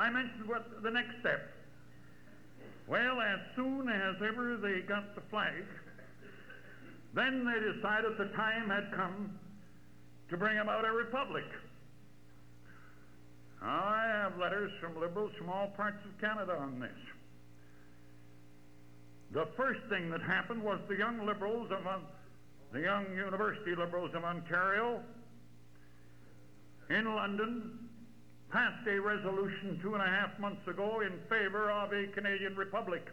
I mentioned what the next step. Well, as soon as ever they got the flag, then they decided the time had come to bring about a republic. I have letters from liberals from all parts of Canada on this. The first thing that happened was the young university liberals of Ontario in London passed a resolution 2.5 months ago in favor of a Canadian republic.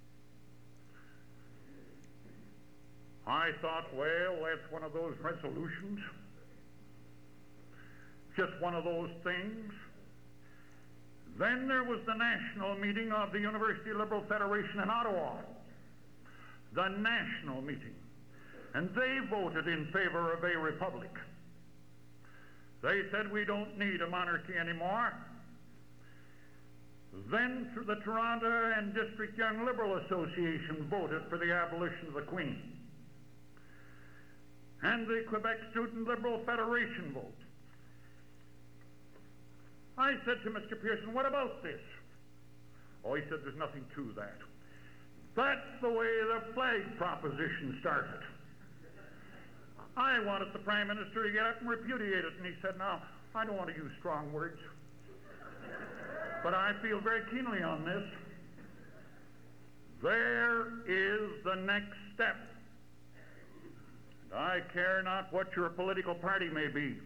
I thought, well, that's one of those resolutions, just one of those things. Then there was the national meeting of the University Liberal Federation in Ottawa, the national meeting, and they voted in favor of a republic. They said we don't need a monarchy anymore. Then through the Toronto and District Young Liberal Association voted for the abolition of the Queen. And the Quebec Student Liberal Federation voted. I said to Mr. Pearson, what about this? Oh, he said, there's nothing to that. That's the way the flag proposition started. I wanted the Prime Minister to get up and repudiate it, and he said, now, I don't want to use strong words, but I feel very keenly on this. There is the next step. And I care not what your political party may be.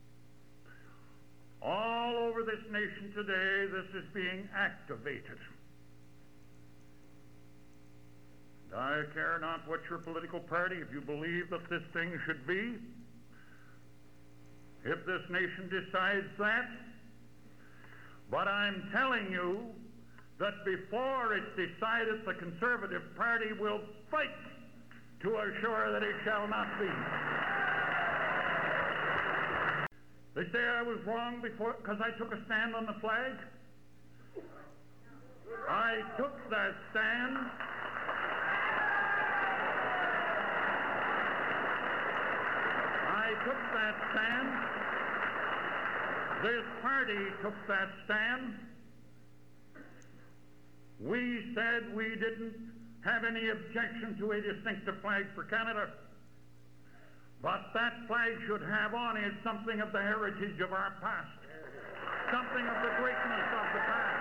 All over this nation today, this is being activated. And I care not what your political party, if you believe that this thing should be, if this nation decides that. But I'm telling you that before it's decided, the Conservative Party will fight to assure that it shall not be. They say I was wrong before because I took a stand on the flag. I took that stand. I took that stand. This party took that stand. We said we didn't have any objection to a distinctive flag for Canada. But that flag should have on it something of the heritage of our past, something of the greatness of the past.